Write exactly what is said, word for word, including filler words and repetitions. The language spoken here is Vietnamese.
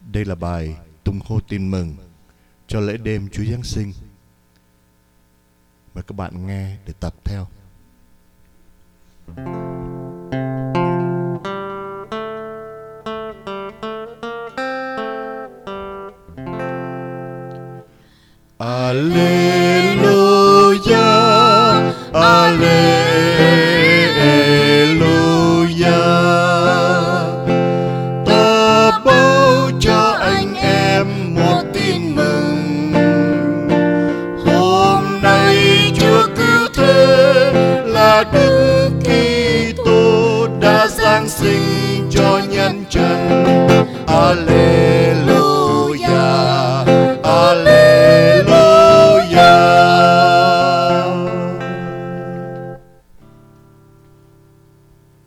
Đây là bài tung hô tin mừng cho lễ đêm Chúa Giáng sinh. Mời các bạn nghe để tập theo. Alleluia, Alleluia. Ta báo cho anh em một tin mừng. Hôm nay Chúa cứu thế là Đức Kitô đã giáng sinh cho nhân trần. Alleluia.